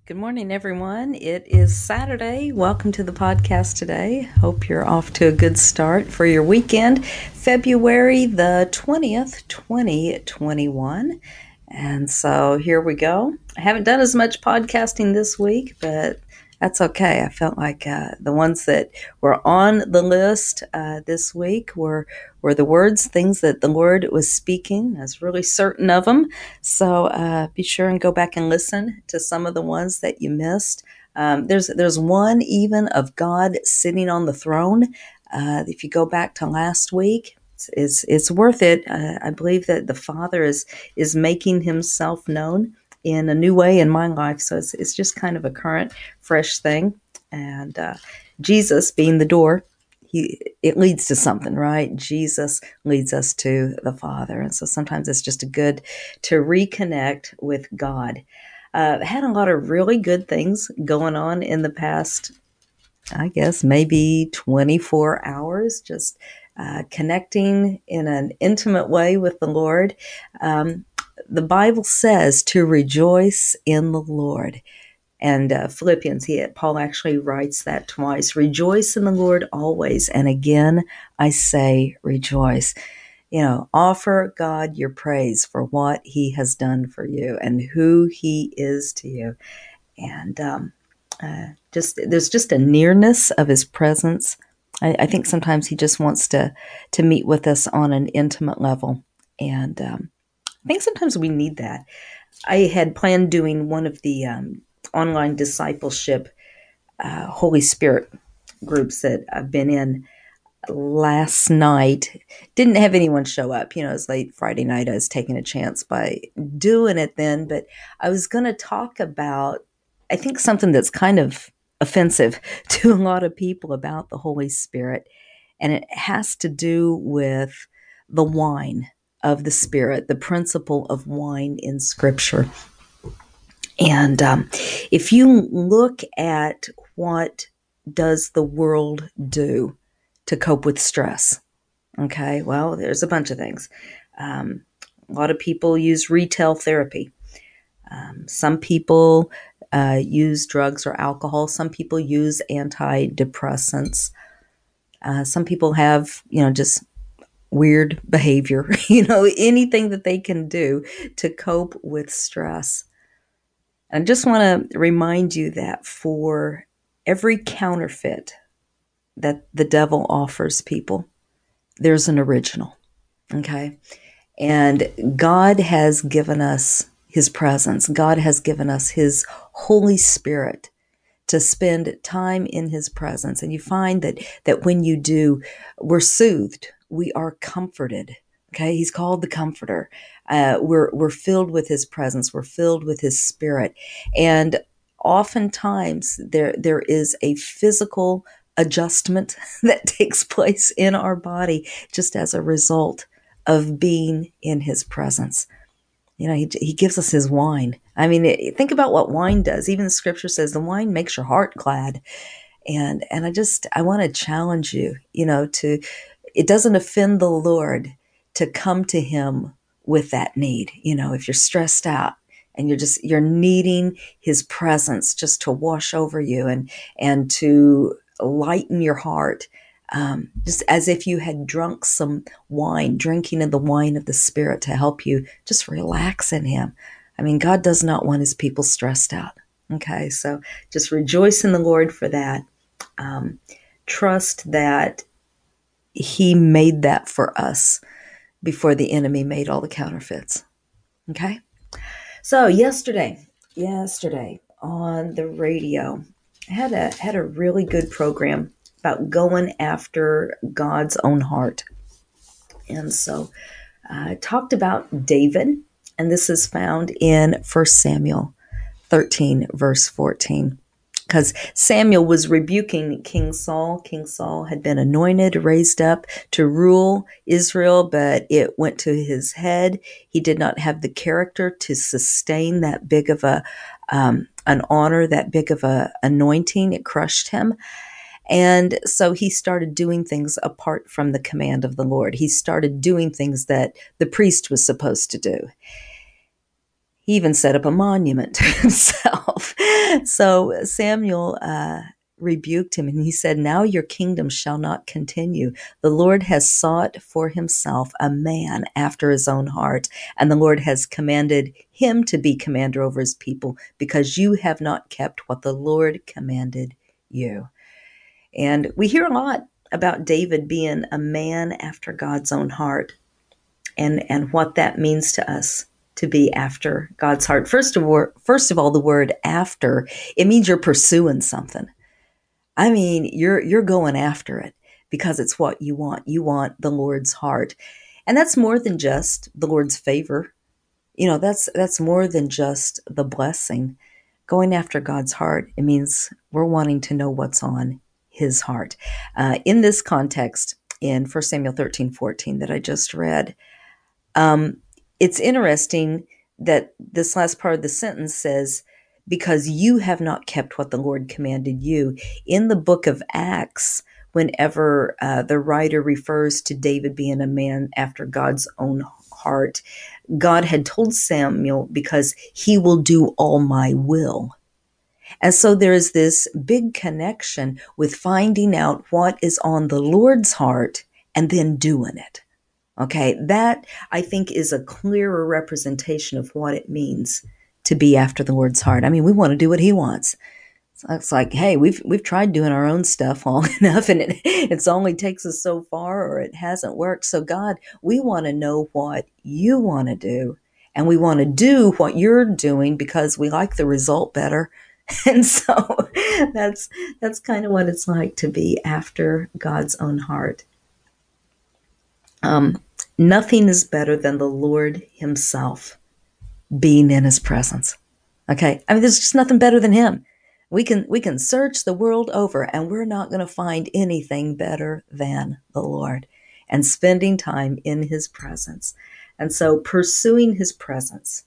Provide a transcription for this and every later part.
Good morning, everyone. It is Saturday. Welcome to the podcast today. Hope you're off to a good start for your weekend, February the 20th, 2021. And so here we go. I haven't done as much podcasting this week, but that's okay. I felt like the ones that were on the list this week were the words, things that the Lord was speaking. I was really certain of them. So be sure and go back and listen to some of the ones that you missed. There's one even of God sitting on the throne. If you go back to last week, it's worth it. I believe that the Father is making Himself known in a new way in my life. So it's just kind of a current, fresh thing. And Jesus being the door, it leads to something, right? Jesus leads us to the Father. And so sometimes it's just good to reconnect with God. Had a lot of really good things going on in the past, I guess, maybe 24 hours, just connecting in an intimate way with the Lord. The Bible says to rejoice in the Lord. And Philippians, Paul actually writes that twice. Rejoice in the Lord always. And again, I say rejoice. Offer God your praise for what He has done for you and who He is to you. And there's just a nearness of His presence. I think sometimes He just wants to meet with us on an intimate level. And I think sometimes we need that. I had planned doing one of the online discipleship Holy Spirit groups that I've been in last night. Didn't have anyone show up. It was late Friday night. I was taking a chance by doing it then, but I was going to talk about, I think, something that's kind of offensive to a lot of people about the Holy Spirit. And it has to do with the wine of the Spirit, the principle of wine in Scripture. And if you look at what does the world do to cope with stress, okay, well, there's a bunch of things. A lot of people use retail therapy. Some people use drugs or alcohol. Some people use antidepressants. Some people have, just weird behavior, anything that they can do to cope with stress. I just want to remind you that for every counterfeit that the devil offers people, there's an original, okay? And God has given us His presence. God has given us His Holy Spirit to spend time in His presence. And you find that when you do, we're soothed. We are comforted. Okay, He's called the Comforter. We're filled with His presence. We're filled with His Spirit, and oftentimes there is a physical adjustment that takes place in our body just as a result of being in His presence. He gives us His wine. I mean, think about what wine does. Even the Scripture says the wine makes your heart glad. And I want to challenge you, it doesn't offend the Lord to come to Him with that need. If you're stressed out and you're needing His presence just to wash over you and to lighten your heart, just as if you had drunk some wine, drinking of the wine of the Spirit to help you just relax in Him. I mean, God does not want His people stressed out. Okay, so just rejoice in the Lord for that. Trust that He made that for us before the enemy made all the counterfeits. Okay, so yesterday on the radio, I had a really good program about going after God's own heart. And so I talked about David, and this is found in 1 Samuel 13, verse 14. Because Samuel was rebuking King Saul. King Saul had been anointed, raised up to rule Israel, but it went to his head. He did not have the character to sustain that big of an honor, that big of a anointing. It crushed him. And so he started doing things apart from the command of the Lord. He started doing things that the priest was supposed to do. He even set up a monument to himself. So Samuel rebuked him and he said, "Now your kingdom shall not continue. The Lord has sought for himself a man after his own heart, and the Lord has commanded him to be commander over his people because you have not kept what the Lord commanded you." And we hear a lot about David being a man after God's own heart, and what that means to us to be after God's heart. First of all, the word after, it means you're pursuing something. I mean, you're going after it because it's what you want. You want the Lord's heart. And that's more than just the Lord's favor. That's more than just the blessing. Going after God's heart, it means we're wanting to know what's on his heart. In this context, in 1 Samuel 13:14 that I just read, um, it's interesting that this last part of the sentence says, because you have not kept what the Lord commanded you. In the book of Acts, whenever the writer refers to David being a man after God's own heart, God had told Samuel, because he will do all my will. And so there is this big connection with finding out what is on the Lord's heart and then doing it. Okay, that I think is a clearer representation of what it means to be after the Lord's heart. I mean, we want to do what he wants. So it's like, hey, we've tried doing our own stuff long enough, and it's only takes us so far, or it hasn't worked. So God, we want to know what you want to do, and we want to do what you're doing because we like the result better. And so that's kind of what it's like to be after God's own heart. Nothing is better than the Lord himself being in his presence. Okay. I mean, there's just nothing better than him. We can search the world over and we're not going to find anything better than the Lord and spending time in his presence. And so pursuing his presence,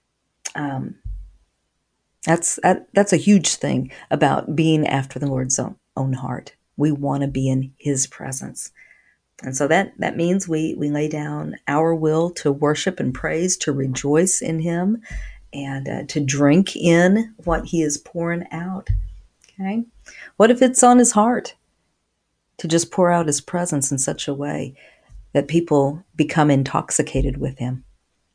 that's a huge thing about being after the Lord's own heart. We want to be in his presence. And so that means we lay down our will to worship and praise, to rejoice in him, and to drink in what he is pouring out. Okay? What if it's on his heart to just pour out his presence in such a way that people become intoxicated with him?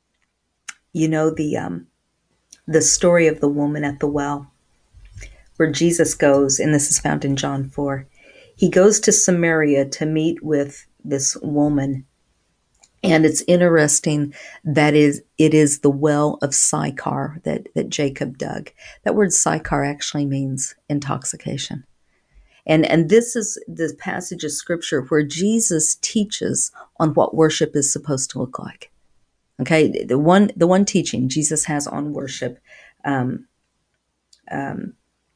You know the story of the woman at the well, where Jesus goes, and this is found in John 4. He goes to Samaria to meet with this woman. And it's interesting that it is the well of Sychar that Jacob dug. That word Sychar actually means intoxication. And this is the passage of scripture where Jesus teaches on what worship is supposed to look like. Okay, the one teaching Jesus has on worship, um, um,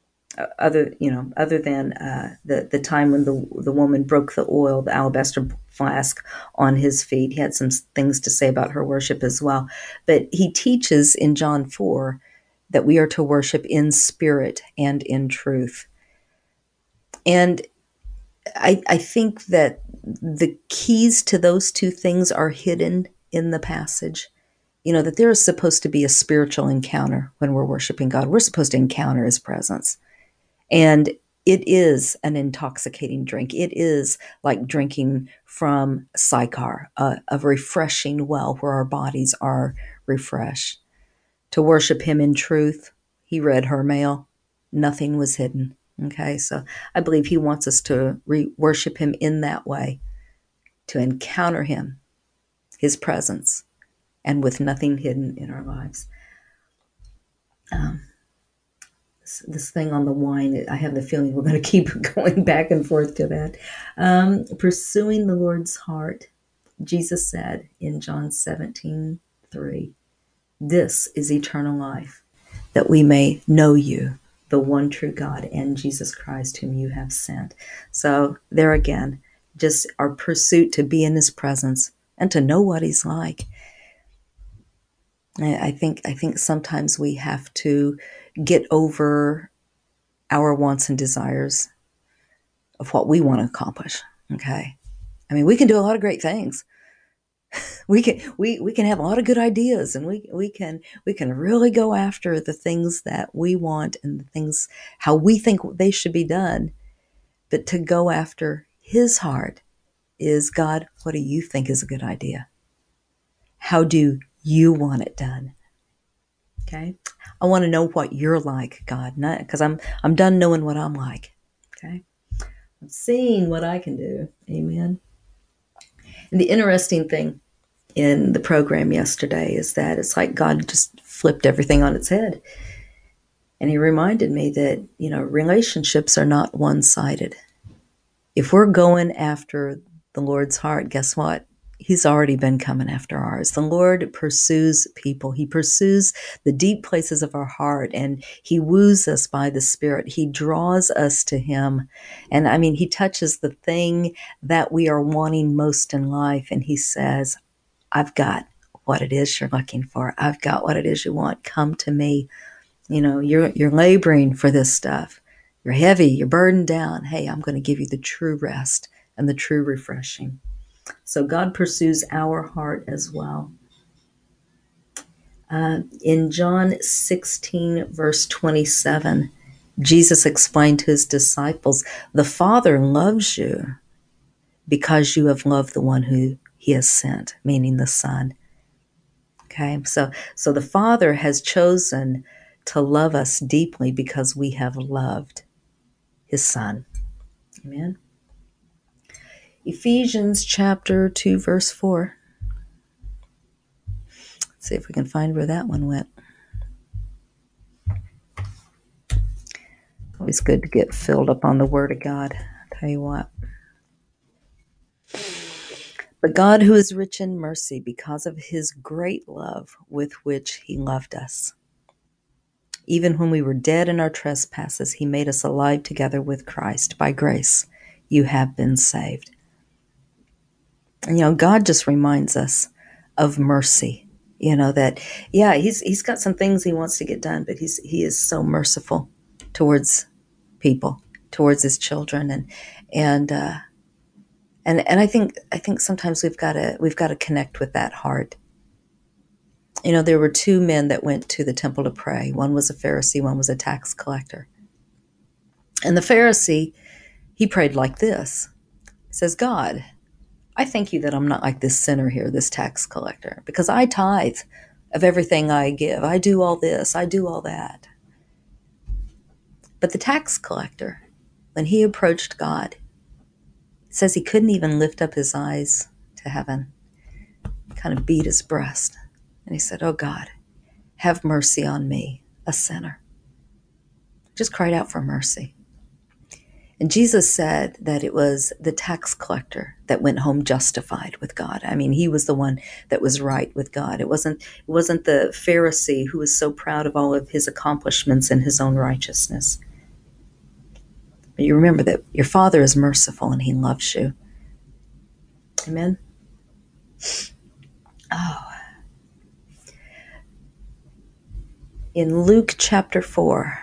other than the time when the woman broke the oil, the alabaster flask on his feet. He had some things to say about her worship as well. But he teaches in John 4 that we are to worship in spirit and in truth. And I think that the keys to those two things are hidden in the passage. That there is supposed to be a spiritual encounter when we're worshiping God. We're supposed to encounter his presence. And it is an intoxicating drink. It is like drinking from Sychar, a refreshing well where our bodies are refreshed. To worship him in truth, he read her mail. Nothing was hidden. Okay, so I believe he wants us to worship him in that way, to encounter him, his presence, and with nothing hidden in our lives. This thing on the wine, I have the feeling we're going to keep going back and forth to that. Pursuing the Lord's heart, Jesus said in John 17:3, "This is eternal life, that we may know you, the one true God, and Jesus Christ, whom you have sent." So there again, just our pursuit to be in his presence and to know what he's like. I think sometimes we have to get over our wants and desires of what we want to accomplish. Okay. I mean, we can do a lot of great things. We can have a lot of good ideas, and we can really go after the things that we want and the things how we think they should be done. But to go after his heart is, God, what do you think is a good idea? How do you want it done? Okay. I want to know what you're like, God, not because I'm done knowing what I'm like. Okay. I'm seeing what I can do. Amen. And the interesting thing in the program yesterday is that it's like God just flipped everything on its head. And he reminded me that, relationships are not one-sided. If we're going after the Lord's heart, guess what? He's already been coming after ours. The Lord pursues people. He pursues the deep places of our heart, and he woos us by the Spirit. He draws us to him. And I mean, he touches the thing that we are wanting most in life, and he says, I've got what it is you're looking for. I've got what it is you want. Come to me. You're laboring for this stuff. You're heavy, you're burdened down. Hey, I'm going to give you the true rest and the true refreshing. So God pursues our heart as well. In John 16, verse 27, Jesus explained to his disciples, the Father loves you because you have loved the one who he has sent, meaning the Son. Okay, so the Father has chosen to love us deeply because we have loved his Son. Amen. Ephesians chapter 2, verse 4. Let's see if we can find where that one went. Always good to get filled up on the Word of God. I'll tell you what. But God, who is rich in mercy, because of his great love with which he loved us, even when we were dead in our trespasses, he made us alive together with Christ. By grace, you have been saved. And, God just reminds us of mercy. That, yeah, he's got some things he wants to get done, but he is so merciful towards people, towards his children, and I think sometimes we've got to connect with that heart. There were two men that went to the temple to pray. One was a Pharisee, one was a tax collector. And the Pharisee, he prayed like this. He says, God, I thank you that I'm not like this sinner here, this tax collector, because I tithe of everything I give. I do all this, I do all that. But the tax collector, when he approached God, it says he couldn't even lift up his eyes to heaven. He kind of beat his breast. And he said, oh God, have mercy on me, a sinner. Just cried out for mercy. And Jesus said that it was the tax collector that went home justified with God. I mean, he was the one that was right with God. It wasn't the Pharisee who was so proud of all of his accomplishments and his own righteousness. But you remember that your Father is merciful and he loves you. Amen? Oh. In Luke chapter 4,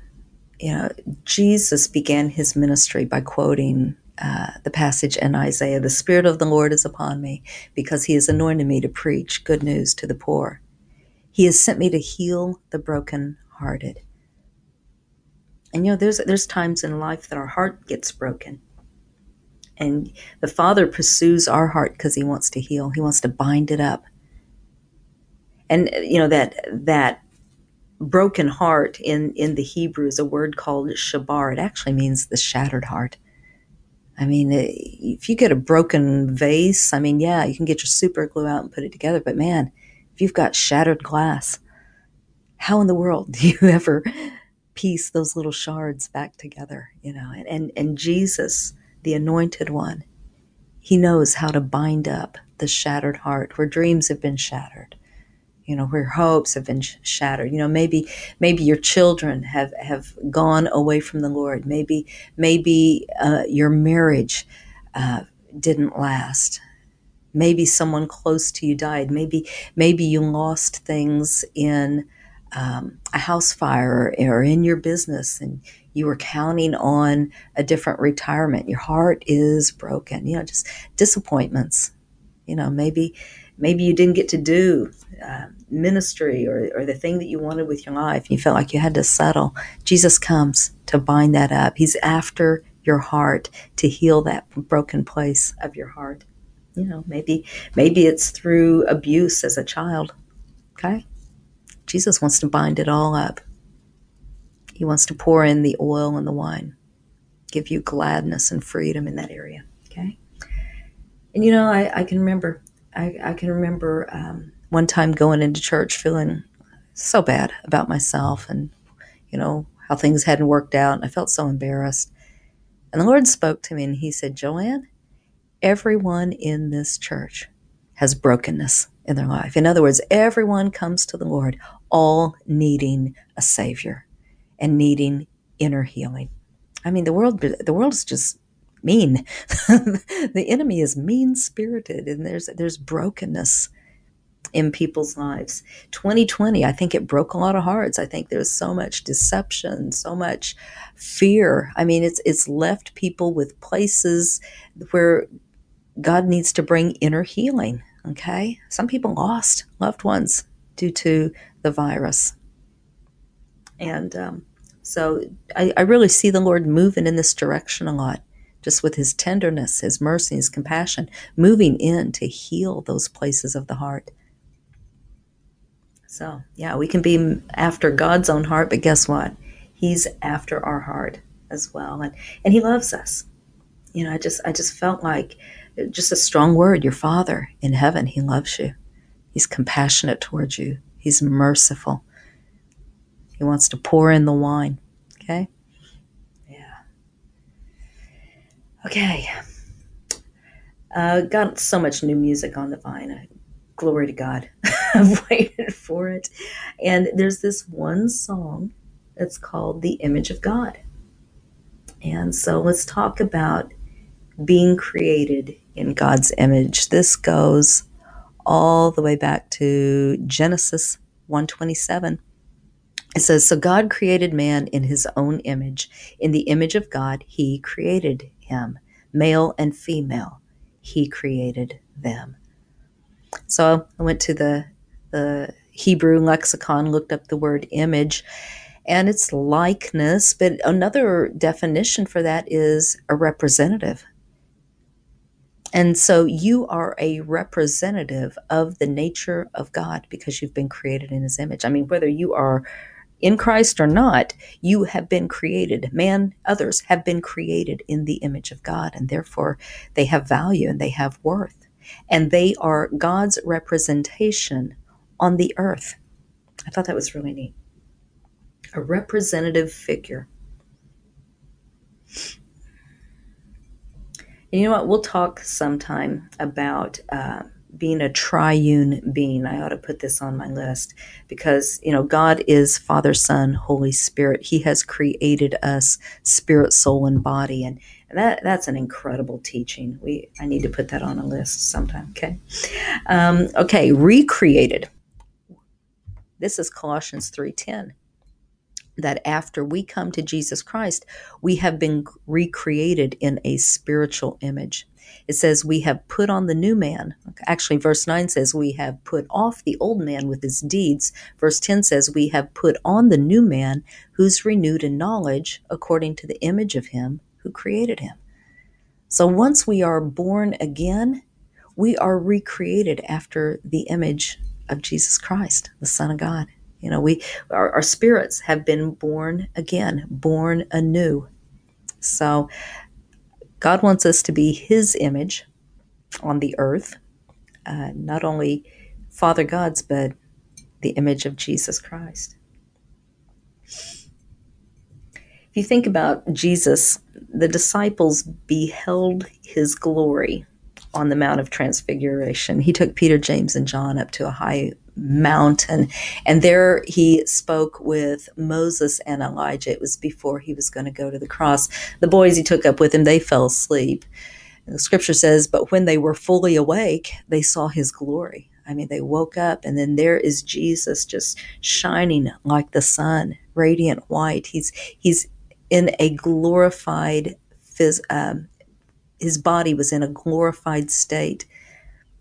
Jesus began his ministry by quoting the passage in Isaiah, the Spirit of the Lord is upon me because he has anointed me to preach good news to the poor. He has sent me to heal the brokenhearted. And there's times in life that our heart gets broken. And the Father pursues our heart because he wants to heal. He wants to bind it up. And that broken heart in the Hebrew is a word called shabar. It actually means the shattered heart. I mean, if you get a broken vase, I mean, yeah, you can get your super glue out and put it together. But man, if you've got shattered glass, how in the world do you ever piece those little shards back together? And Jesus, the anointed one, he knows how to bind up the shattered heart where dreams have been shattered. Where hopes have been shattered. Maybe your children have gone away from the Lord. Maybe your marriage didn't last. Maybe someone close to you died. Maybe you lost things in a house fire or in your business, and you were counting on a different retirement. Your heart is broken. Just disappointments. Maybe maybe you didn't get to do ministry or the thing that you wanted with your life. You felt like you had to settle. Jesus comes to bind that up. He's after your heart to heal that broken place of your heart. Maybe it's through abuse as a child. Okay? Jesus wants to bind it all up. He wants to pour in the oil and the wine, give you gladness and freedom in that area. Okay? And I can remember, one time going into church feeling so bad about myself and, how things hadn't worked out. And I felt so embarrassed. And the Lord spoke to me and he said, Joanne, everyone in this church has brokenness in their life. In other words, everyone comes to the Lord all needing a Savior and needing inner healing. I mean, the world is just mean. The enemy is mean-spirited, and there's brokenness in people's lives. 2020, I think it broke a lot of hearts. I think there's so much deception, so much fear. I mean, it's left people with places where God needs to bring inner healing. Okay? Some people lost loved ones due to the virus. And so I really see the Lord moving in this direction a lot, just with his tenderness, his mercy, his compassion, moving in to heal those places of the heart. So, yeah, we can be after God's own heart, but guess what? He's after our heart as well. And he loves us. I just felt like just a strong word. Your Father in heaven, he loves you. He's compassionate towards you. He's merciful. He wants to pour in the wine. Okay? Yeah. Okay. Got so much new music on the vine. Glory to God. I've waited for it. And there's this one song that's called The Image of God. And so let's talk about being created in God's image. This goes all the way back to Genesis 1:27. It says, so God created man in his own image. In the image of God, he created him. Male and female, he created them. So I went to the Hebrew lexicon, looked up the word image, and it's likeness, but another definition for that is a representative. And so you are a representative of the nature of God because you've been created in his image. I mean, whether you are in Christ or not, you have been created. Others have been created in the image of God, and therefore they have value and they have worth. And they are God's representation on the earth. I thought that was really neat. A representative figure. And you know what? We'll talk sometime about being a triune being. I ought to put this on my list because, God is Father, Son, Holy Spirit. He has created us spirit, soul, and body. And that's an incredible teaching. I need to put that on a list sometime, okay? Okay, recreated. This is Colossians 3:10. That after we come to Jesus Christ, we have been recreated in a spiritual image. It says we have put on the new man. Actually, verse 9 says we have put off the old man with his deeds. Verse 10 says we have put on the new man who's renewed in knowledge according to the image of him who created him. So once we are born again, we are recreated after the image of Jesus Christ, the Son of God. Our spirits have been born again, born anew. So God wants us to be his image on the earth, not only Father God's, but the image of Jesus Christ. If you think about Jesus, the disciples beheld his glory on the Mount of Transfiguration. He took Peter, James, and John up to a high mountain, and there he spoke with Moses and Elijah. It was before he was going to go to the cross. The boys he took up with him, they fell asleep. And the scripture says, but when they were fully awake, they saw his glory. I mean, they woke up, and then there is Jesus just shining like the sun, radiant white. He's in a glorified his body was in a glorified state.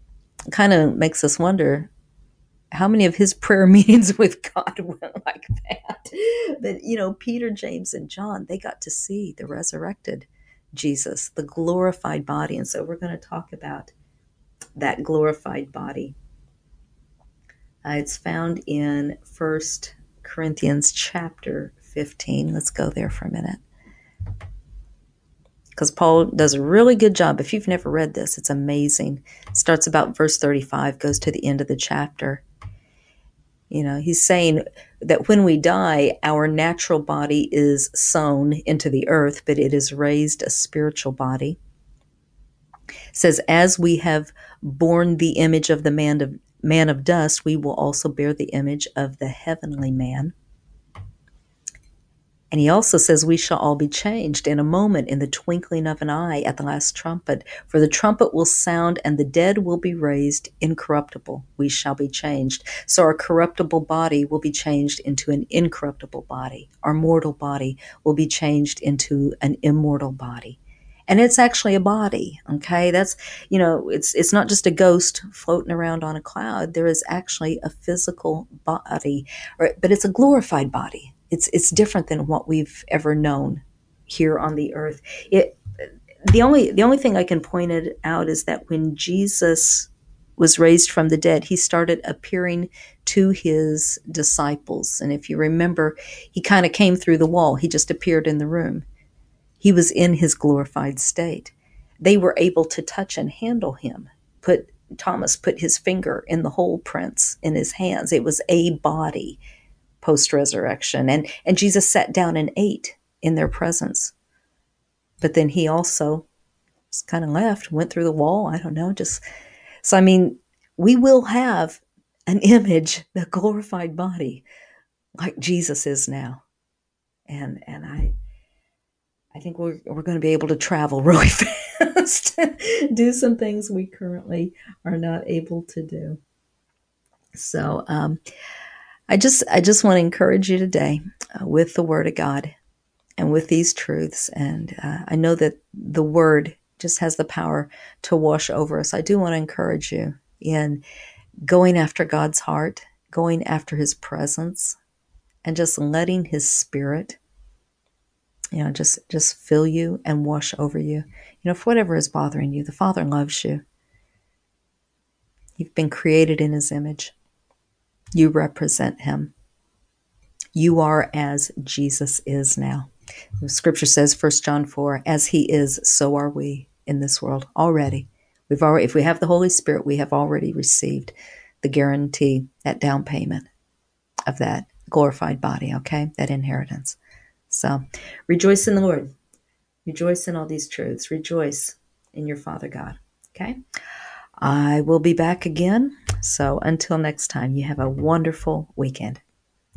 kind of makes us wonder how many of his prayer meetings with God went like that. But, Peter, James, and John, they got to see the resurrected Jesus, the glorified body. And so we're going to talk about that glorified body. It's found in 1 Corinthians chapter 15. Let's go there for a minute. Because Paul does a really good job. If you've never read this, it's amazing. It starts about verse 35, goes to the end of the chapter. He's saying that when we die, our natural body is sown into the earth, but it is raised a spiritual body. It says, as we have borne the image of the man of dust, we will also bear the image of the heavenly man. And he also says we shall all be changed in a moment, in the twinkling of an eye, at the last trumpet. For the trumpet will sound, and the dead will be raised incorruptible. We shall be changed. So our corruptible body will be changed into an incorruptible body. Our mortal body will be changed into an immortal body. And it's actually a body, okay? That's, it's not just a ghost floating around on a cloud. There is actually a physical body, but it's a glorified body. It's different than what we've ever known here on the earth. The only thing I can point it out is that when Jesus was raised from the dead, he started appearing to his disciples. And if you remember, he kind of came through the wall. He just appeared in the room. He was in his glorified state. They were able to touch and handle him. Thomas put his finger in the hole prints in his hands. It was a body post-resurrection. And Jesus sat down and ate in their presence. But then he also just kind of left, went through the wall. I don't know. We will have an image, the glorified body, like Jesus is now. And I think we're going to be able to travel really fast, do some things we currently are not able to do. So I just want to encourage you today with the Word of God and with these truths. And I know that the Word just has the power to wash over us. I do want to encourage you in going after God's heart, going after His presence, and just letting His Spirit, just fill you and wash over you. For whatever is bothering you, the Father loves you. You've been created in His image. You represent Him. You are as Jesus is now. The scripture says, 1 John 4, as He is, so are we in this world already. If we have the Holy Spirit, we have already received the guarantee, that down payment of that glorified body, okay? That inheritance. So rejoice in the Lord. Rejoice in all these truths. Rejoice in your Father God, okay? I will be back again. So until next time, you have a wonderful weekend.